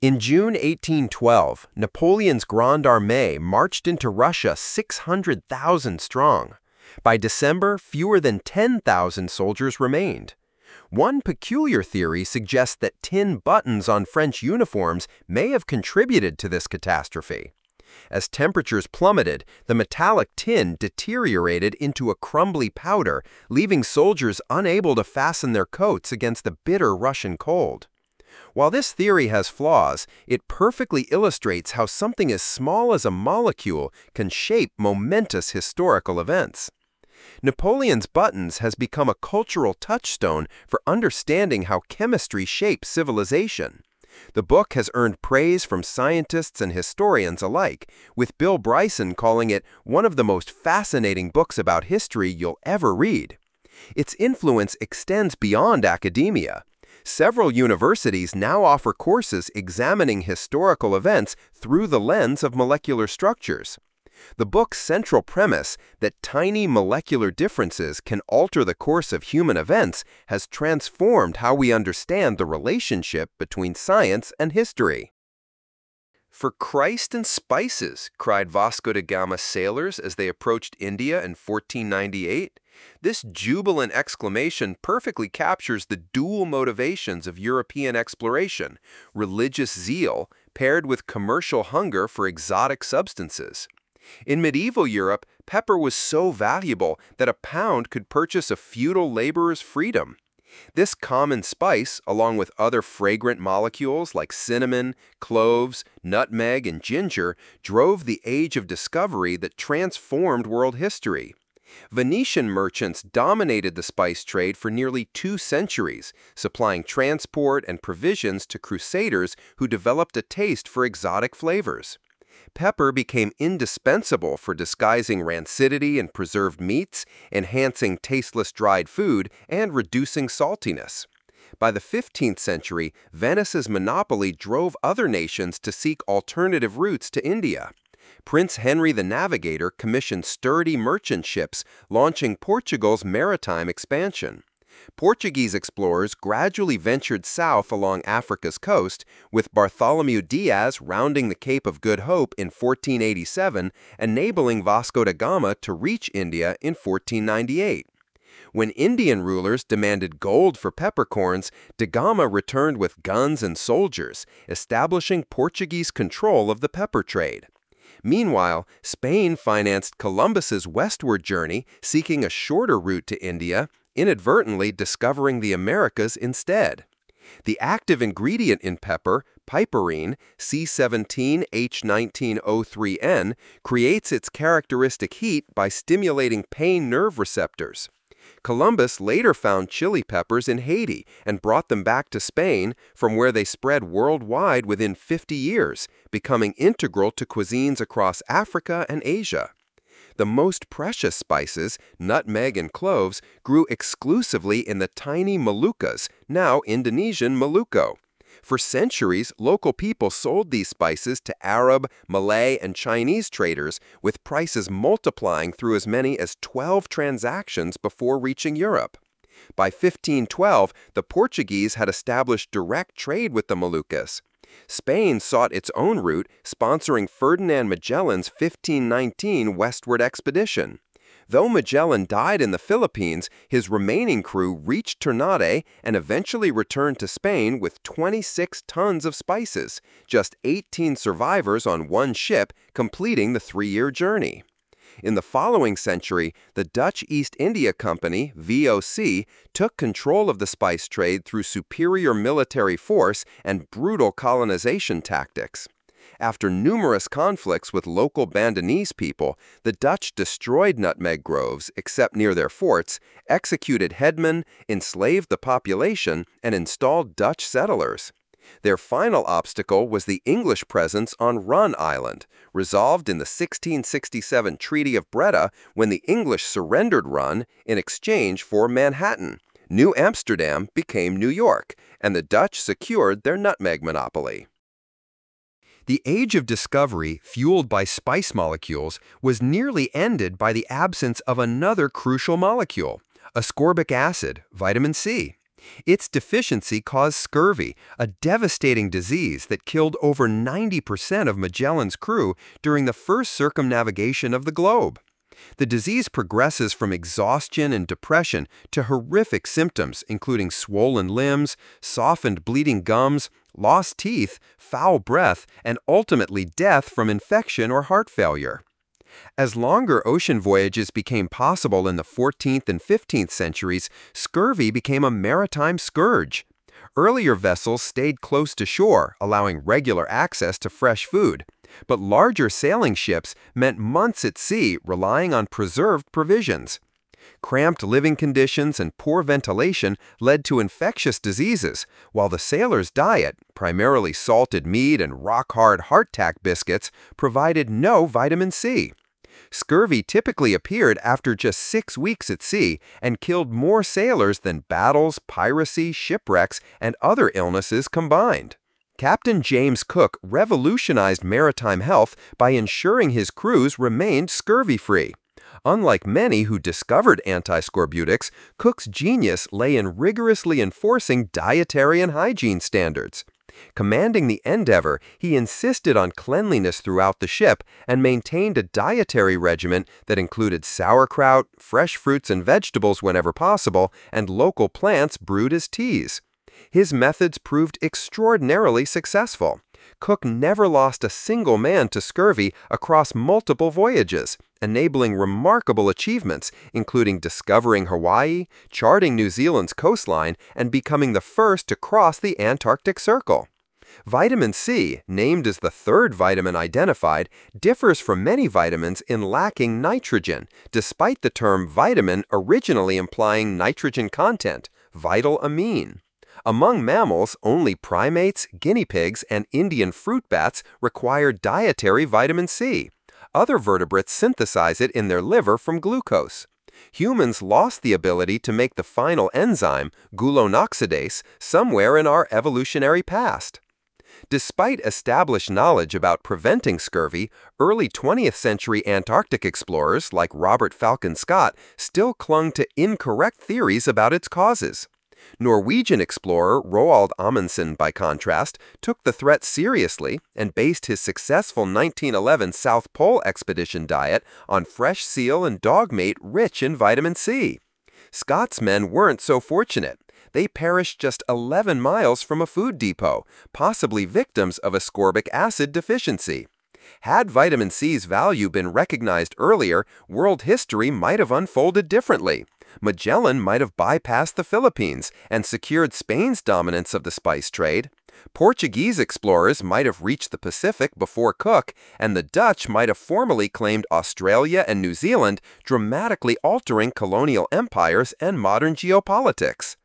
In June 1812, Napoleon's Grande Armée marched into Russia 600,000 strong. By December, fewer than 10,000 soldiers remained. One peculiar theory suggests that tin buttons on French uniforms may have contributed to this catastrophe. As temperatures plummeted, the metallic tin deteriorated into a crumbly powder, leaving soldiers unable to fasten their coats against the bitter Russian cold. While this theory has flaws, it perfectly illustrates how something as small as a molecule can shape momentous historical events. Napoleon's buttons has become a cultural touchstone for understanding how chemistry shapes civilization. The book has earned praise from scientists and historians alike, with Bill Bryson calling it one of the most fascinating books about history you'll ever read. Its influence extends beyond academia. Several universities now offer courses examining historical events through the lens of molecular structures. The book's central premise, that tiny molecular differences can alter the course of human events, has transformed how we understand the relationship between science and history. "For Christ and spices!" cried Vasco da Gama's sailors as they approached India in 1498. This jubilant exclamation perfectly captures the dual motivations of European exploration: religious zeal paired with commercial hunger for exotic substances. In medieval Europe, pepper was so valuable that a pound could purchase a feudal laborer's freedom. This common spice, along with other fragrant molecules like cinnamon, cloves, nutmeg, and ginger, drove the age of discovery that transformed world history. Venetian merchants dominated the spice trade for nearly 2 centuries, supplying transport and provisions to crusaders who developed a taste for exotic flavors. Pepper became indispensable for disguising rancidity in preserved meats, enhancing tasteless dried food, and reducing saltiness. By the 15th century, Venice's monopoly drove other nations to seek alternative routes to India. Prince Henry the Navigator commissioned sturdy merchant ships, launching Portugal's maritime expansion. Portuguese explorers gradually ventured south along Africa's coast, with Bartholomew Diaz rounding the Cape of Good Hope in 1487, enabling Vasco da Gama to reach India in 1498. When Indian rulers demanded gold for peppercorns, da Gama returned with guns and soldiers, establishing Portuguese control of the pepper trade. Meanwhile, Spain financed Columbus's westward journey, seeking a shorter route to India, inadvertently discovering the Americas instead. The active ingredient in pepper, piperine, C17H19O3N, creates its characteristic heat by stimulating pain nerve receptors. Columbus later found chili peppers in Haiti and brought them back to Spain, from where they spread worldwide within 50 years, becoming integral to cuisines across Africa and Asia. The most precious spices, nutmeg and cloves, grew exclusively in the tiny Moluccas, now Indonesian Maluku. For centuries, local people sold these spices to Arab, Malay, and Chinese traders, with prices multiplying through as many as 12 transactions before reaching Europe. By 1512, the Portuguese had established direct trade with the Moluccas. Spain sought its own route, sponsoring Ferdinand Magellan's 1519 westward expedition. Though Magellan died in the Philippines, his remaining crew reached Ternate and eventually returned to Spain with 26 tons of spices, just 18 survivors on one ship, completing the 3-year journey. In the following century, the Dutch East India Company, VOC, took control of the spice trade through superior military force and brutal colonization tactics. After numerous conflicts with local Bandanese people, the Dutch destroyed nutmeg groves, except near their forts, executed headmen, enslaved the population, and installed Dutch settlers. Their final obstacle was the English presence on Run Island, resolved in the 1667 Treaty of Breda when the English surrendered Run in exchange for Manhattan. New Amsterdam became New York, and the Dutch secured their nutmeg monopoly. The age of discovery, fueled by spice molecules, was nearly ended by the absence of another crucial molecule, ascorbic acid, vitamin C. Its deficiency caused scurvy, a devastating disease that killed over 90% of Magellan's crew during the first circumnavigation of the globe. The disease progresses from exhaustion and depression to horrific symptoms, including swollen limbs, softened bleeding gums, lost teeth, foul breath, and ultimately death from infection or heart failure. As longer ocean voyages became possible in the 14th and 15th centuries, scurvy became a maritime scourge. Earlier vessels stayed close to shore, allowing regular access to fresh food. But larger sailing ships meant months at sea relying on preserved provisions. Cramped living conditions and poor ventilation led to infectious diseases, while the sailors' diet, primarily salted meat and rock-hard hardtack biscuits, provided no vitamin C. Scurvy typically appeared after just 6 weeks at sea and killed more sailors than battles, piracy, shipwrecks, and other illnesses combined. Captain James Cook revolutionized maritime health by ensuring his crews remained scurvy-free. Unlike many who discovered antiscorbutics, Cook's genius lay in rigorously enforcing dietary and hygiene standards. Commanding the Endeavour, he insisted on cleanliness throughout the ship and maintained a dietary regimen that included sauerkraut, fresh fruits and vegetables whenever possible, and local plants brewed as teas. His methods proved extraordinarily successful. Cook never lost a single man to scurvy across multiple voyages, enabling remarkable achievements, including discovering Hawaii, charting New Zealand's coastline, and becoming the first to cross the Antarctic Circle. Vitamin C, named as the third vitamin identified, differs from many vitamins in lacking nitrogen, despite the term vitamin originally implying nitrogen content, vital amine. Among mammals, only primates, guinea pigs, and Indian fruit bats require dietary vitamin C. Other vertebrates synthesize it in their liver from glucose. Humans lost the ability to make the final enzyme, gluconoxidase, somewhere in our evolutionary past. Despite established knowledge about preventing scurvy, early 20th century Antarctic explorers like Robert Falcon Scott still clung to incorrect theories about its causes. Norwegian explorer Roald Amundsen, by contrast, took the threat seriously and based his successful 1911 South Pole expedition diet on fresh seal and dog meat rich in vitamin C. Scott's men weren't so fortunate. They perished just 11 miles from a food depot, possibly victims of ascorbic acid deficiency. Had vitamin C's value been recognized earlier, world history might have unfolded differently. Magellan might have bypassed the Philippines and secured Spain's dominance of the spice trade. Portuguese explorers might have reached the Pacific before Cook, and the Dutch might have formally claimed Australia and New Zealand, dramatically altering colonial empires and modern geopolitics.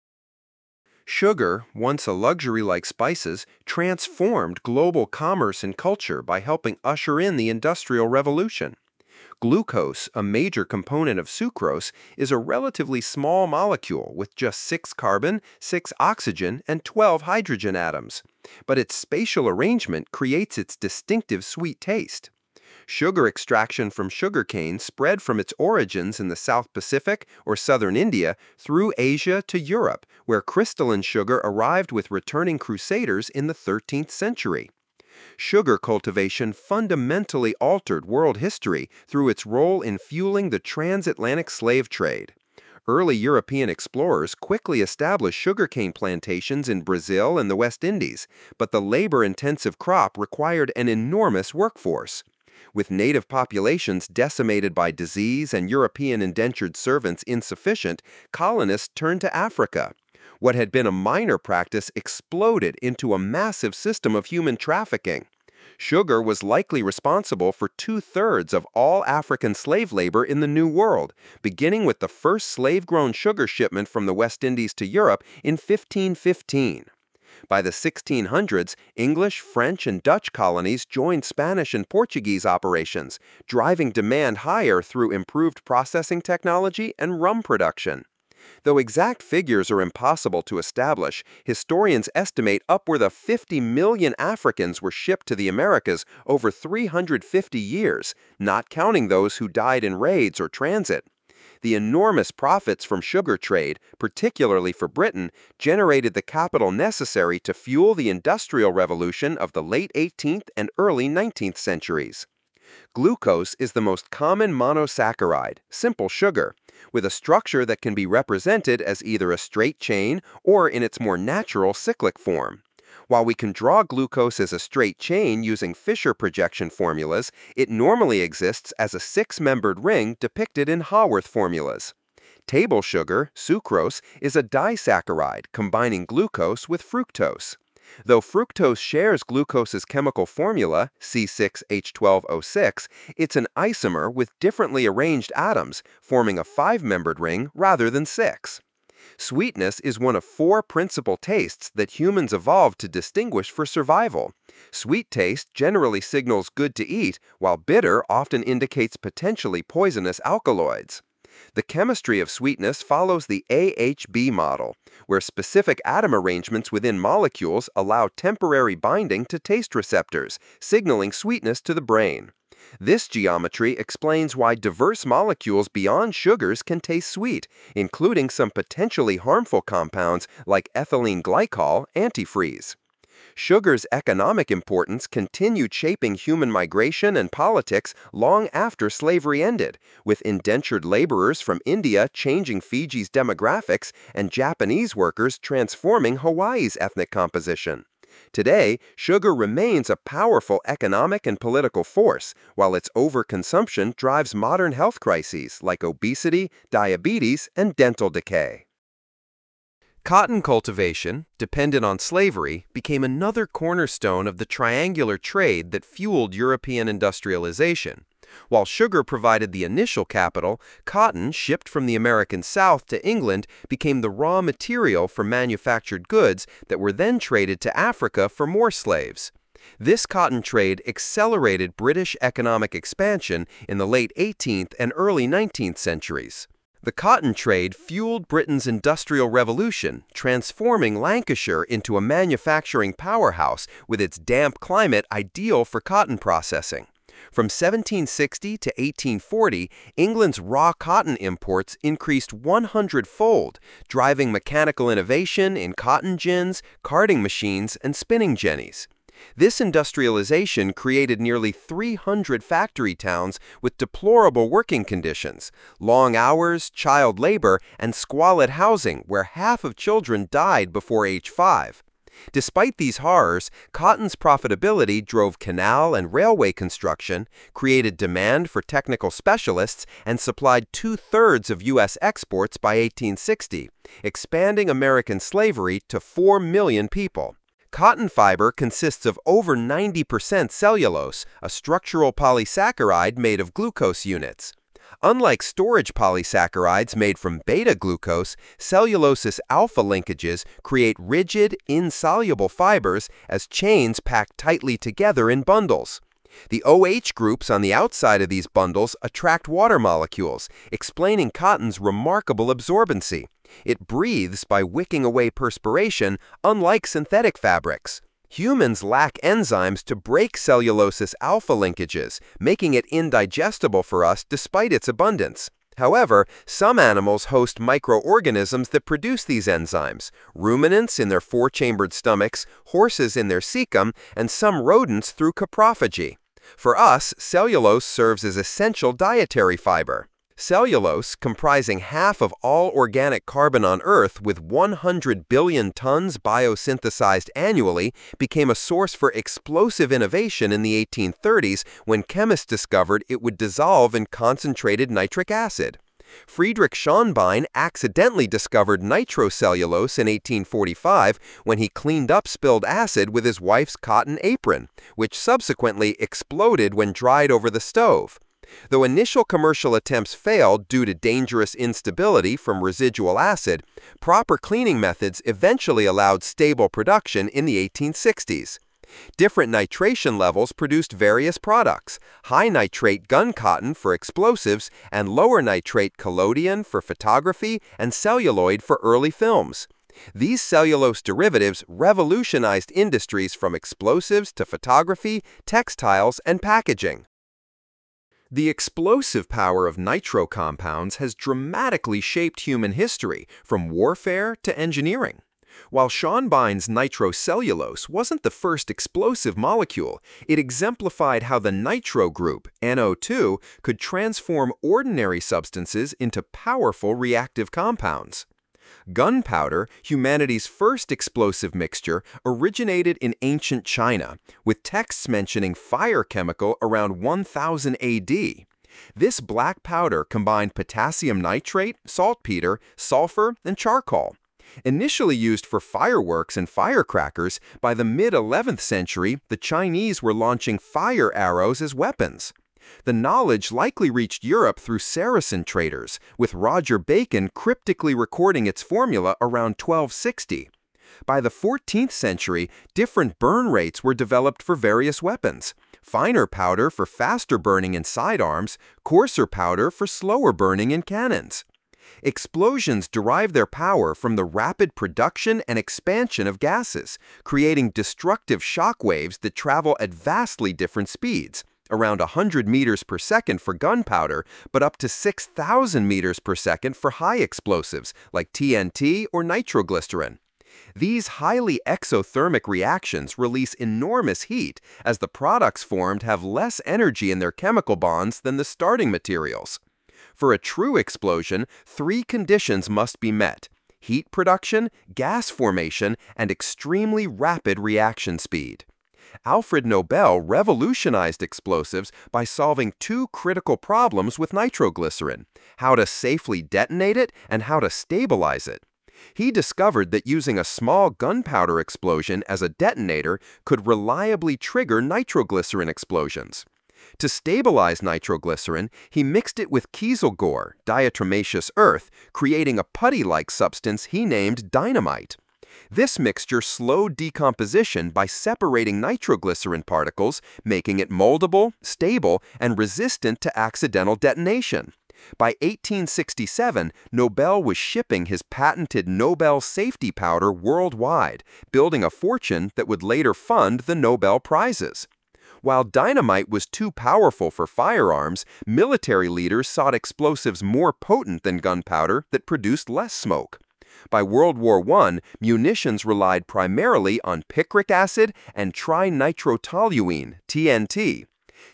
Sugar, once a luxury like spices, transformed global commerce and culture by helping usher in the Industrial Revolution. Glucose, a major component of sucrose, is a relatively small molecule with just 6 carbon, 6 oxygen, and 12 hydrogen atoms. But its spatial arrangement creates its distinctive sweet taste. Sugar extraction from sugarcane spread from its origins in the South Pacific or southern India through Asia to Europe, where crystalline sugar arrived with returning crusaders in the 13th century. Sugar cultivation fundamentally altered world history through its role in fueling the transatlantic slave trade. Early European explorers quickly established sugarcane plantations in Brazil and the West Indies, but the labor-intensive crop required an enormous workforce. With native populations decimated by disease and European indentured servants insufficient, colonists turned to Africa. What had been a minor practice exploded into a massive system of human trafficking. Sugar was likely responsible for 2/3 of all African slave labor in the New World, beginning with the first slave-grown sugar shipment from the West Indies to Europe in 1515. By the 1600s, English, French, and Dutch colonies joined Spanish and Portuguese operations, driving demand higher through improved processing technology and rum production. Though exact figures are impossible to establish, historians estimate upward of 50 million Africans were shipped to the Americas over 350 years, not counting those who died in raids or transit. The enormous profits from sugar trade, particularly for Britain, generated the capital necessary to fuel the Industrial Revolution of the late 18th and early 19th centuries. Glucose is the most common monosaccharide, simple sugar, with a structure that can be represented as either a straight chain or in its more natural cyclic form. While we can draw glucose as a straight chain using Fisher projection formulas, it normally exists as a six-membered ring depicted in Haworth formulas. Table sugar, sucrose, is a disaccharide combining glucose with fructose. Though fructose shares glucose's chemical formula, C6H12O6, it's an isomer with differently arranged atoms, forming a five-membered ring rather than six. Sweetness is one of four principal tastes that humans evolved to distinguish for survival. Sweet taste generally signals good to eat, while bitter often indicates potentially poisonous alkaloids. The chemistry of sweetness follows the AHB model, where specific atom arrangements within molecules allow temporary binding to taste receptors, signaling sweetness to the brain. This geometry explains why diverse molecules beyond sugars can taste sweet, including some potentially harmful compounds like ethylene glycol, antifreeze. Sugar's economic importance continued shaping human migration and politics long after slavery ended, with indentured laborers from India changing Fiji's demographics and Japanese workers transforming Hawaii's ethnic composition. Today, sugar remains a powerful economic and political force, while its overconsumption drives modern health crises like obesity, diabetes, and dental decay. Cotton cultivation, dependent on slavery, became another cornerstone of the triangular trade that fueled European industrialization. While sugar provided the initial capital, cotton, shipped from the American South to England, became the raw material for manufactured goods that were then traded to Africa for more slaves. This cotton trade accelerated British economic expansion in the late 18th and early 19th centuries. The cotton trade fueled Britain's Industrial Revolution, transforming Lancashire into a manufacturing powerhouse with its damp climate ideal for cotton processing. From 1760 to 1840, England's raw cotton imports increased 100-fold, driving mechanical innovation in cotton gins, carding machines, and spinning jennies. This industrialization created nearly 300 factory towns with deplorable working conditions, long hours, child labor, and squalid housing where half of children died before age 5. Despite these horrors, cotton's profitability drove canal and railway construction, created demand for technical specialists, and supplied 2/3 of U.S. exports by 1860, expanding American slavery to 4 million people. Cotton fiber consists of over 90% cellulose, a structural polysaccharide made of glucose units. Unlike storage polysaccharides made from beta-glucose, cellulose alpha linkages create rigid, insoluble fibers as chains packed tightly together in bundles. The OH groups on the outside of these bundles attract water molecules, explaining cotton's remarkable absorbency. It breathes by wicking away perspiration, unlike synthetic fabrics. Humans lack enzymes to break cellulose alpha linkages, making it indigestible for us despite its abundance. However, some animals host microorganisms that produce these enzymes: ruminants in their four-chambered stomachs, horses in their cecum, and some rodents through coprophagy. For us, cellulose serves as essential dietary fiber. Cellulose, comprising half of all organic carbon on Earth with 100 billion tons biosynthesized annually, became a source for explosive innovation in the 1830s when chemists discovered it would dissolve in concentrated nitric acid. Friedrich Schonbein accidentally discovered nitrocellulose in 1845 when he cleaned up spilled acid with his wife's cotton apron, which subsequently exploded when dried over the stove. Though initial commercial attempts failed due to dangerous instability from residual acid, proper cleaning methods eventually allowed stable production in the 1860s. Different nitration levels produced various products: high nitrate gun cotton for explosives and lower nitrate collodion for photography and celluloid for early films. These cellulose derivatives revolutionized industries from explosives to photography, textiles, and packaging. The explosive power of nitro compounds has dramatically shaped human history, from warfare to engineering. While Schonbein's nitrocellulose wasn't the first explosive molecule, it exemplified how the nitro group, NO2, could transform ordinary substances into powerful reactive compounds. Gunpowder, humanity's first explosive mixture, originated in ancient China, with texts mentioning fire chemical around 1000 AD. This black powder combined potassium nitrate, saltpeter, sulfur, and charcoal. Initially used for fireworks and firecrackers, by the mid-11th century, the Chinese were launching fire arrows as weapons. The knowledge likely reached Europe through Saracen traders, with Roger Bacon cryptically recording its formula around 1260. By the 14th century, different burn rates were developed for various weapons. Finer powder for faster burning in sidearms, coarser powder for slower burning in cannons. Explosions derive their power from the rapid production and expansion of gases, creating destructive shock waves that travel at vastly different speeds, around 100 meters per second for gunpowder, but up to 6,000 meters per second for high explosives like TNT or nitroglycerin. These highly exothermic reactions release enormous heat, as the products formed have less energy in their chemical bonds than the starting materials. For a true explosion, three conditions must be met: heat production, gas formation, and extremely rapid reaction speed. Alfred Nobel revolutionized explosives by solving two critical problems with nitroglycerin: how to safely detonate it and how to stabilize it. He discovered that using a small gunpowder explosion as a detonator could reliably trigger nitroglycerin explosions. To stabilize nitroglycerin, he mixed it with kieselguhr, diatomaceous earth, creating a putty-like substance he named dynamite. This mixture slowed decomposition by separating nitroglycerin particles, making it moldable, stable, and resistant to accidental detonation. By 1867, Nobel was shipping his patented Nobel Safety Powder worldwide, building a fortune that would later fund the Nobel Prizes. While dynamite was too powerful for firearms, military leaders sought explosives more potent than gunpowder that produced less smoke. By World War I, munitions relied primarily on picric acid and trinitrotoluene, TNT.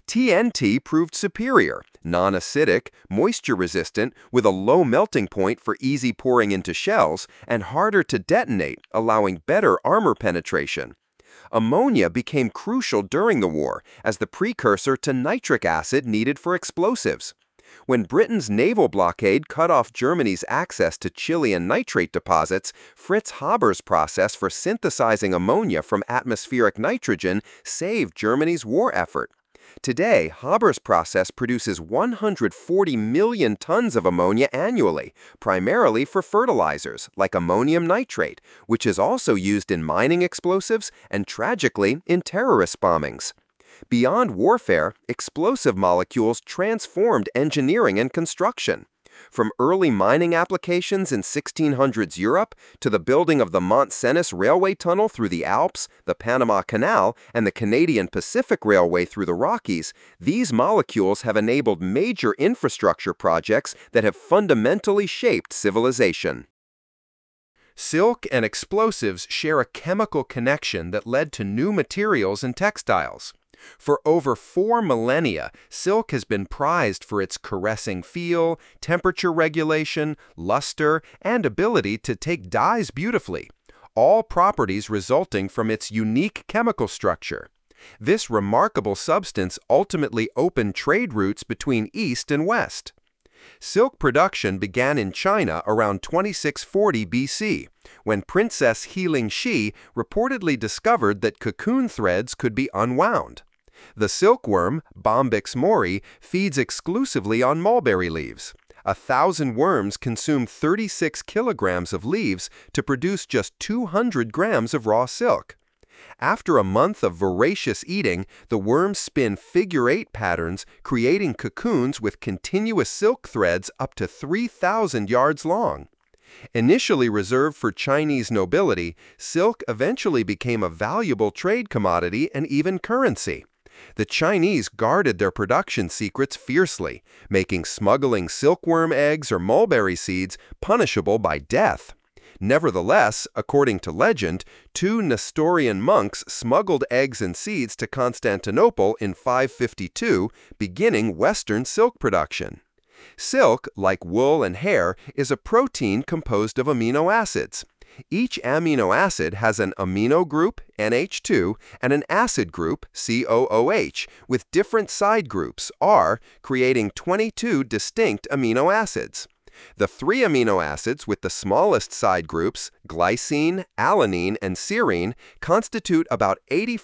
TNT proved superior, non-acidic, moisture-resistant, with a low melting point for easy pouring into shells, and harder to detonate, allowing better armor penetration. Ammonia became crucial during the war as the precursor to nitric acid needed for explosives. When Britain's naval blockade cut off Germany's access to Chilean nitrate deposits, Fritz Haber's process for synthesizing ammonia from atmospheric nitrogen saved Germany's war effort. Today, Haber's process produces 140 million tons of ammonia annually, primarily for fertilizers like ammonium nitrate, which is also used in mining explosives and, tragically, in terrorist bombings. Beyond warfare, explosive molecules transformed engineering and construction. From early mining applications in 1600s Europe to the building of the Mont Cenis railway tunnel through the Alps, the Panama Canal, and the Canadian Pacific Railway through the Rockies, these molecules have enabled major infrastructure projects that have fundamentally shaped civilization. Silk and explosives share a chemical connection that led to new materials and textiles. For over 4 millennia, silk has been prized for its caressing feel, temperature regulation, luster, and ability to take dyes beautifully, all properties resulting from its unique chemical structure. This remarkable substance ultimately opened trade routes between East and West. Silk production began in China around 2640 BC, when Princess Healing Shi reportedly discovered that cocoon threads could be unwound. The silkworm, Bombyx mori, feeds exclusively on mulberry leaves. 1,000 worms consume 36 kilograms of leaves to produce just 200 grams of raw silk. After a month of voracious eating, the worms spin figure-8 patterns, creating cocoons with continuous silk threads up to 3,000 yards long. Initially reserved for Chinese nobility, silk eventually became a valuable trade commodity and even currency. The Chinese guarded their production secrets fiercely, making smuggling silkworm eggs or mulberry seeds punishable by death. Nevertheless, according to legend, two Nestorian monks smuggled eggs and seeds to Constantinople in 552, beginning Western silk production. Silk, like wool and hair, is a protein composed of amino acids. Each amino acid has an amino group, NH2, and an acid group, COOH, with different side groups, R, creating 22 distinct amino acids. The three amino acids with the smallest side groups, glycine, alanine, and serine, constitute about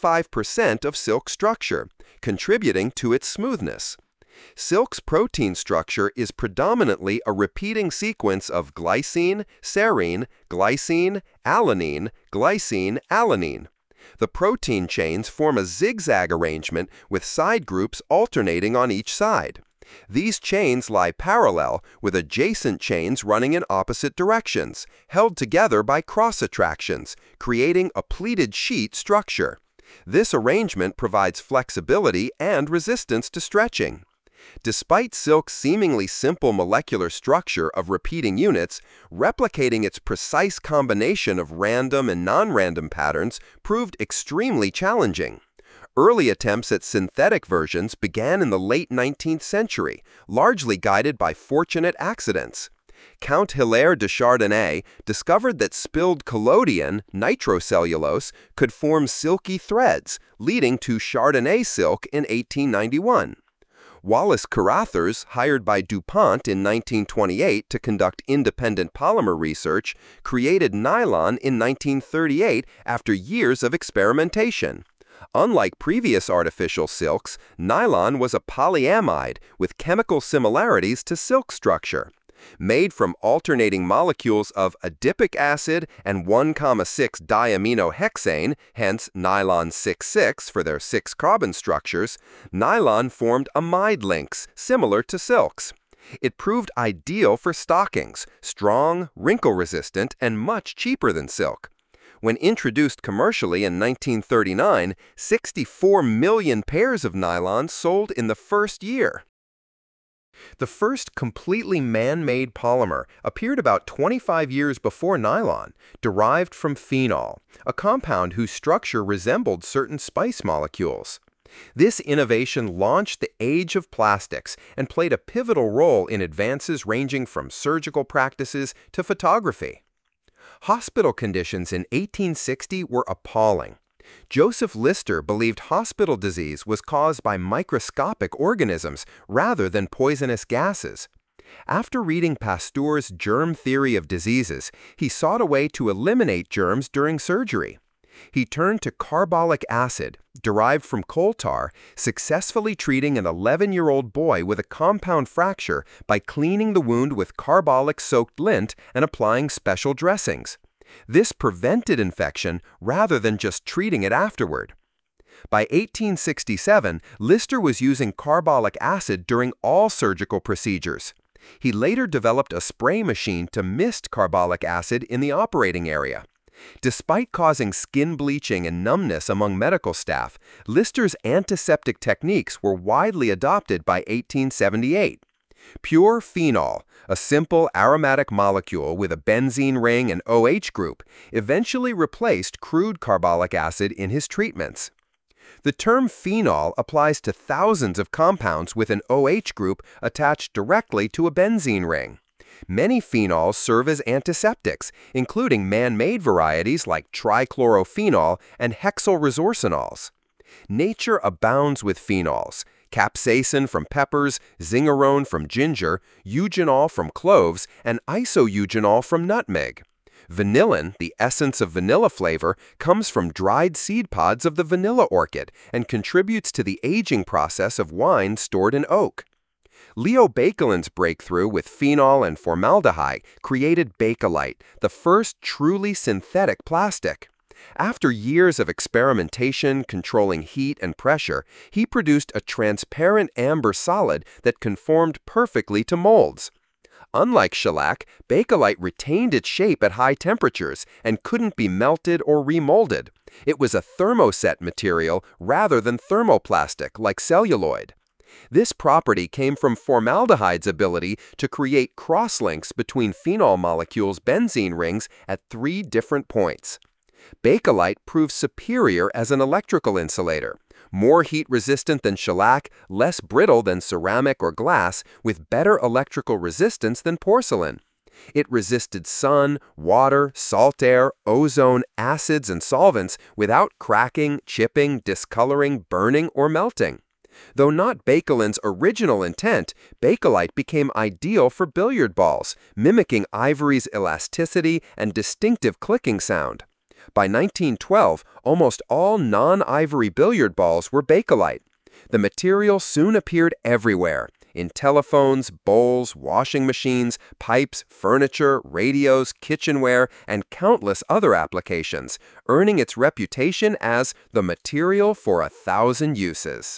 85% of silk structure, contributing to its smoothness. Silk's protein structure is predominantly a repeating sequence of glycine, serine, glycine, alanine, glycine, alanine. The protein chains form a zigzag arrangement with side groups alternating on each side. These chains lie parallel with adjacent chains running in opposite directions, held together by cross attractions, creating a pleated sheet structure. This arrangement provides flexibility and resistance to stretching. Despite silk's seemingly simple molecular structure of repeating units, replicating its precise combination of random and non-random patterns proved extremely challenging. Early attempts at synthetic versions began in the late 19th century, largely guided by fortunate accidents. Count Hilaire de Chardonnay discovered that spilled collodion, nitrocellulose, could form silky threads, leading to Chardonnay silk in 1891. Wallace Carothers, hired by DuPont in 1928 to conduct independent polymer research, created nylon in 1938 after years of experimentation. Unlike previous artificial silks, nylon was a polyamide with chemical similarities to silk structure. Made from alternating molecules of adipic acid and 1,6-diaminohexane, hence nylon 6,6 for their 6 carbon structures, nylon formed amide links similar to silks. It proved ideal for stockings, strong, wrinkle-resistant, and much cheaper than silk. When introduced commercially in 1939, 64 million pairs of nylon sold in the first year. The first completely man-made polymer appeared about 25 years before nylon, derived from phenol, a compound whose structure resembled certain spice molecules. This innovation launched the age of plastics and played a pivotal role in advances ranging from surgical practices to photography. Hospital conditions in 1860 were appalling. Joseph Lister believed hospital disease was caused by microscopic organisms rather than poisonous gases. After reading Pasteur's germ theory of diseases, he sought a way to eliminate germs during surgery. He turned to carbolic acid, derived from coal tar, successfully treating an 11-year-old boy with a compound fracture by cleaning the wound with carbolic-soaked lint and applying special dressings. This prevented infection rather than just treating it afterward. By 1867, Lister was using carbolic acid during all surgical procedures. He later developed a spray machine to mist carbolic acid in the operating area. Despite causing skin bleaching and numbness among medical staff, Lister's antiseptic techniques were widely adopted by 1878. Pure phenol, a simple aromatic molecule with a benzene ring and OH group, eventually replaced crude carbolic acid in his treatments. The term phenol applies to thousands of compounds with an OH group attached directly to a benzene ring. Many phenols serve as antiseptics, including man-made varieties like trichlorophenol and hexyl resorcinols. Nature abounds with phenols. Capsaicin from peppers, zingerone from ginger, eugenol from cloves, and isoeugenol from nutmeg. Vanillin, the essence of vanilla flavor, comes from dried seed pods of the vanilla orchid and contributes to the aging process of wine stored in oak. Leo Baekeland's breakthrough with phenol and formaldehyde created Bakelite, the first truly synthetic plastic. After years of experimentation controlling heat and pressure, he produced a transparent amber solid that conformed perfectly to molds. Unlike shellac, Bakelite retained its shape at high temperatures and couldn't be melted or remolded. It was a thermoset material rather than thermoplastic like celluloid. This property came from formaldehyde's ability to create crosslinks between phenol molecules' benzene rings at 3 different points. Bakelite proved superior as an electrical insulator, more heat-resistant than shellac, less brittle than ceramic or glass, with better electrical resistance than porcelain. It resisted sun, water, salt air, ozone, acids, and solvents without cracking, chipping, discoloring, burning, or melting. Though not Bakelin's original intent, Bakelite became ideal for billiard balls, mimicking ivory's elasticity and distinctive clicking sound. By 1912, almost all non-ivory billiard balls were Bakelite. The material soon appeared everywhere, in telephones, bowls, washing machines, pipes, furniture, radios, kitchenware, and countless other applications, earning its reputation as the material for 1,000 uses.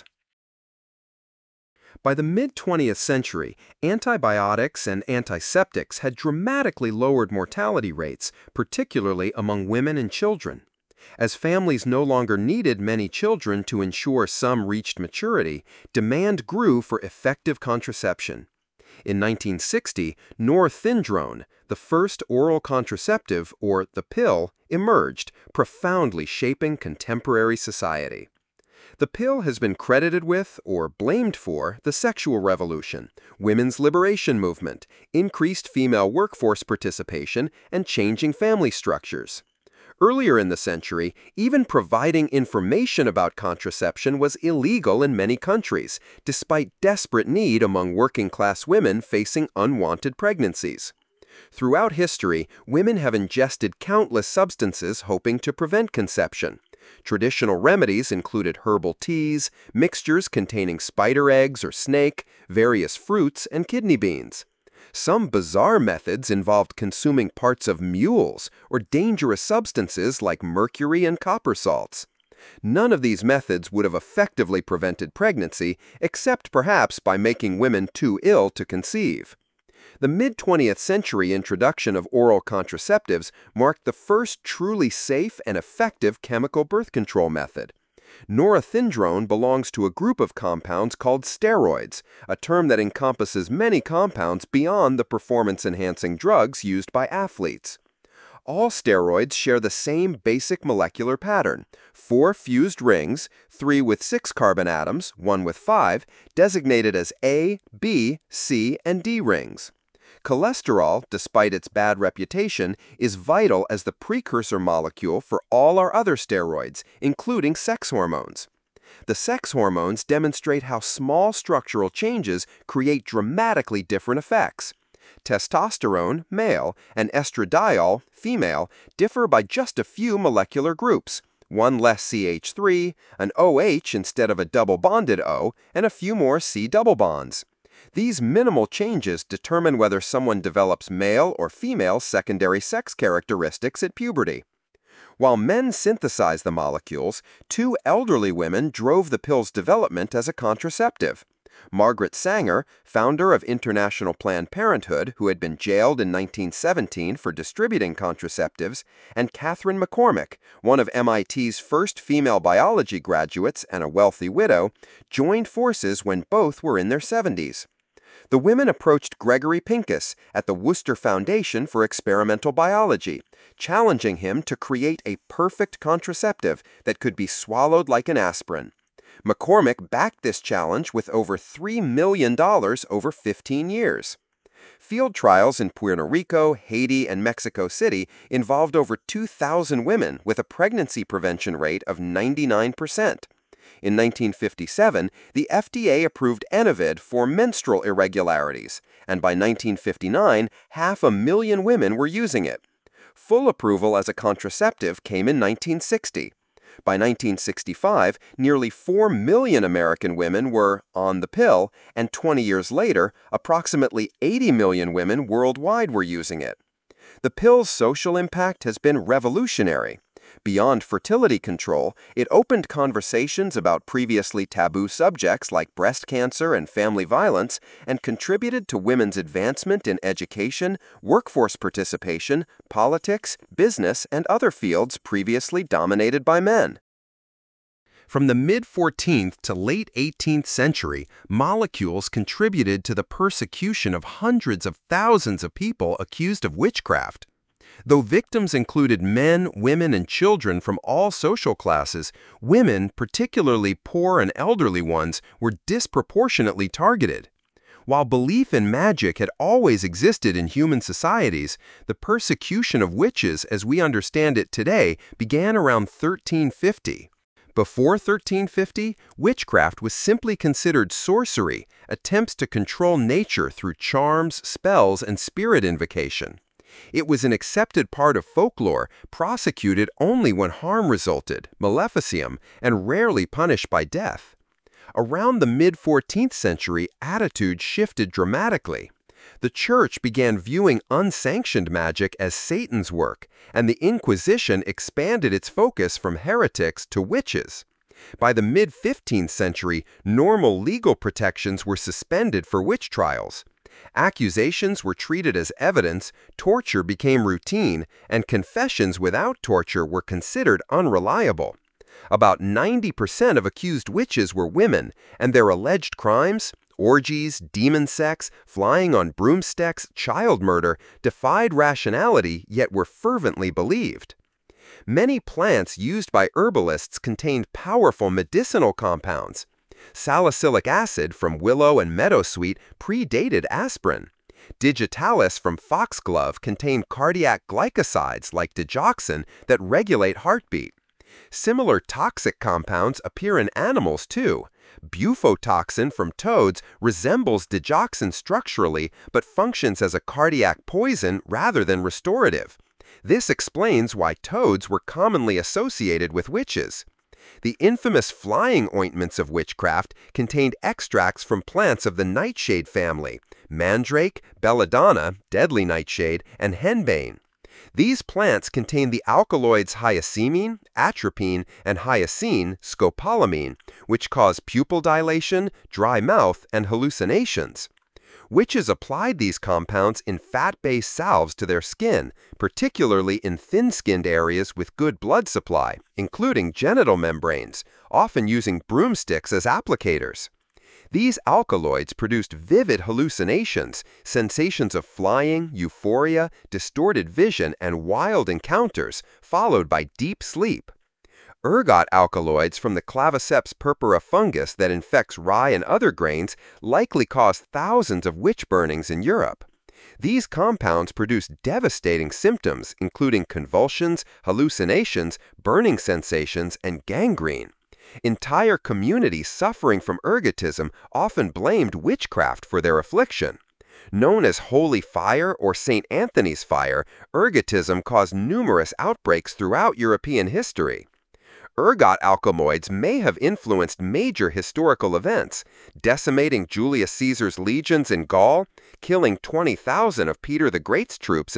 By the mid-20th century, antibiotics and antiseptics had dramatically lowered mortality rates, particularly among women and children. As families no longer needed many children to ensure some reached maturity, demand grew for effective contraception. In 1960, norethindrone, the first oral contraceptive, or the pill, emerged, profoundly shaping contemporary society. The pill has been credited with, or blamed for, the sexual revolution, women's liberation movement, increased female workforce participation, and changing family structures. Earlier in the century, even providing information about contraception was illegal in many countries, despite desperate need among working-class women facing unwanted pregnancies. Throughout history, women have ingested countless substances hoping to prevent conception. Traditional remedies included herbal teas, mixtures containing spider eggs or snake, various fruits, and kidney beans. Some bizarre methods involved consuming parts of mules or dangerous substances like mercury and copper salts. None of these methods would have effectively prevented pregnancy, except perhaps by making women too ill to conceive. The mid-20th century introduction of oral contraceptives marked the first truly safe and effective chemical birth control method. Norethindrone belongs to a group of compounds called steroids, a term that encompasses many compounds beyond the performance-enhancing drugs used by athletes. All steroids share the same basic molecular pattern: 4 fused rings, 3 with 6 carbon atoms, 1 with 5, designated as A, B, C, and D rings. Cholesterol, despite its bad reputation, is vital as the precursor molecule for all our other steroids, including sex hormones. The sex hormones demonstrate how small structural changes create dramatically different effects. Testosterone, male, and estradiol, female, differ by just a few molecular groups: one less CH3, an OH instead of a double-bonded O, and a few more C double bonds. These minimal changes determine whether someone develops male or female secondary sex characteristics at puberty. While men synthesized the molecules, 2 elderly women drove the pill's development as a contraceptive. Margaret Sanger, founder of International Planned Parenthood, who had been jailed in 1917 for distributing contraceptives, and Catherine McCormick, one of MIT's first female biology graduates and a wealthy widow, joined forces when both were in their 70s. The women approached Gregory Pincus at the Worcester Foundation for Experimental Biology, challenging him to create a perfect contraceptive that could be swallowed like an aspirin. McCormick backed this challenge with over $3 million over 15 years. Field trials in Puerto Rico, Haiti, and Mexico City involved over 2,000 women with a pregnancy prevention rate of 99%. In 1957, the FDA approved Enovid for menstrual irregularities, and by 1959, 500,000 women were using it. Full approval as a contraceptive came in 1960. By 1965, nearly 4 million American women were on the pill, and 20 years later, approximately 80 million women worldwide were using it. The pill's social impact has been revolutionary. Beyond fertility control, it opened conversations about previously taboo subjects like breast cancer and family violence and contributed to women's advancement in education, workforce participation, politics, business, and other fields previously dominated by men. From the mid-14th to late 18th century, molecules contributed to the persecution of hundreds of thousands of people accused of witchcraft. Though victims included men, women, and children from all social classes, women, particularly poor and elderly ones, were disproportionately targeted. While belief in magic had always existed in human societies, the persecution of witches as we understand it today began around 1350. Before 1350, witchcraft was simply considered sorcery, attempts to control nature through charms, spells, and spirit invocation. It was an accepted part of folklore, prosecuted only when harm resulted, maleficium, and rarely punished by death. Around the mid-14th century, attitudes shifted dramatically. The Church began viewing unsanctioned magic as Satan's work, and the Inquisition expanded its focus from heretics to witches. By the mid-15th century, normal legal protections were suspended for witch trials. Accusations were treated as evidence, torture became routine, and confessions without torture were considered unreliable. About 90% of accused witches were women, and their alleged crimes, orgies, demon sex, flying on broomsticks, child murder, defied rationality yet were fervently believed. Many plants used by herbalists contained powerful medicinal compounds. Salicylic acid from willow and meadowsweet predated aspirin. Digitalis from foxglove contained cardiac glycosides like digoxin that regulate heartbeat. Similar toxic compounds appear in animals too. Bufotoxin from toads resembles digoxin structurally but functions as a cardiac poison rather than restorative. This explains why toads were commonly associated with witches. The infamous flying ointments of witchcraft contained extracts from plants of the nightshade family, mandrake, belladonna, deadly nightshade, and henbane. These plants contain the alkaloids hyoscine, atropine, and hyoscine, scopolamine, which cause pupil dilation, dry mouth, and hallucinations. Witches applied these compounds in fat-based salves to their skin, particularly in thin-skinned areas with good blood supply, including genital membranes, often using broomsticks as applicators. These alkaloids produced vivid hallucinations, sensations of flying, euphoria, distorted vision, and wild encounters, followed by deep sleep. Ergot alkaloids from the Claviceps purpura fungus that infects rye and other grains likely caused thousands of witch burnings in Europe. These compounds produce devastating symptoms, including convulsions, hallucinations, burning sensations, and gangrene. Entire communities suffering from ergotism often blamed witchcraft for their affliction. Known as holy fire or St. Anthony's fire, ergotism caused numerous outbreaks throughout European history. Ergot alkaloids may have influenced major historical events, decimating Julius Caesar's legions in Gaul, killing 20,000 of Peter the Great's troops in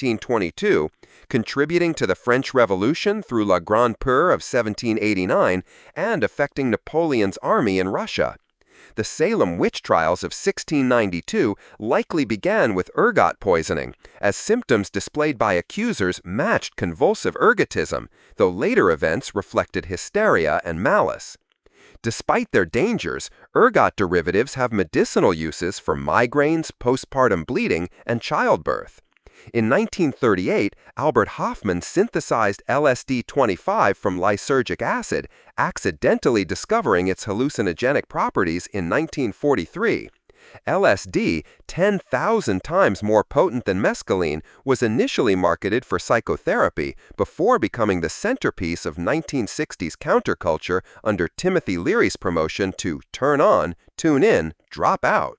1722, contributing to the French Revolution through La Grande Peur of 1789, and affecting Napoleon's army in Russia. The Salem witch trials of 1692 likely began with ergot poisoning, as symptoms displayed by accusers matched convulsive ergotism, though later events reflected hysteria and malice. Despite their dangers, ergot derivatives have medicinal uses for migraines, postpartum bleeding, and childbirth. In 1938, Albert Hofmann synthesized LSD-25 from lysergic acid, accidentally discovering its hallucinogenic properties in 1943. LSD, 10,000 times more potent than mescaline, was initially marketed for psychotherapy before becoming the centerpiece of 1960s counterculture under Timothy Leary's promotion to turn on, tune in, drop out.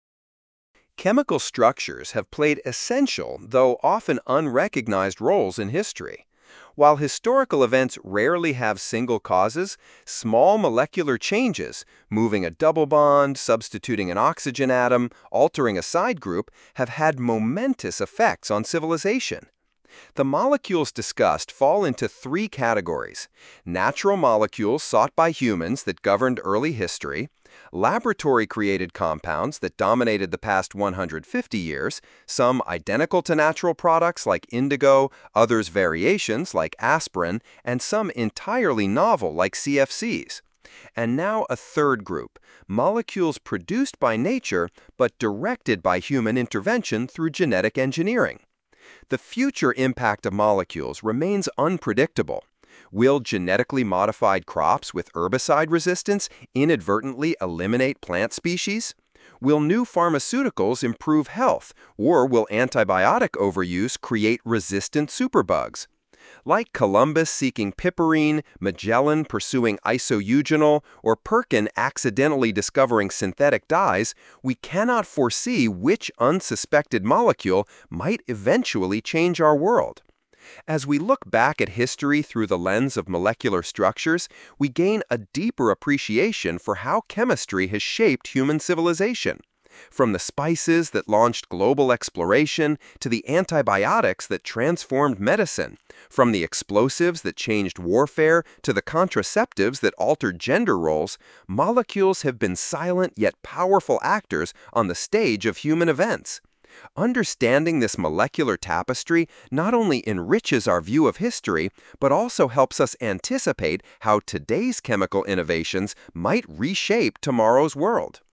Chemical structures have played essential, though often unrecognized roles in history. While historical events rarely have single causes, small molecular changes, moving a double bond, substituting an oxygen atom, altering a side group, have had momentous effects on civilization. The molecules discussed fall into three categories: natural molecules sought by humans that governed early history, laboratory-created compounds that dominated the past 150 years, some identical to natural products like indigo, others variations like aspirin, and some entirely novel like CFCs. And now a third group, molecules produced by nature but directed by human intervention through genetic engineering. The future impact of molecules remains unpredictable. Will genetically modified crops with herbicide resistance inadvertently eliminate plant species? Will new pharmaceuticals improve health, or will antibiotic overuse create resistant superbugs? Like Columbus seeking piperine, Magellan pursuing isoeugenol, or Perkin accidentally discovering synthetic dyes, we cannot foresee which unsuspected molecule might eventually change our world. As we look back at history through the lens of molecular structures, we gain a deeper appreciation for how chemistry has shaped human civilization. From the spices that launched global exploration to the antibiotics that transformed medicine, from the explosives that changed warfare to the contraceptives that altered gender roles, molecules have been silent yet powerful actors on the stage of human events. Understanding this molecular tapestry not only enriches our view of history, but also helps us anticipate how today's chemical innovations might reshape tomorrow's world.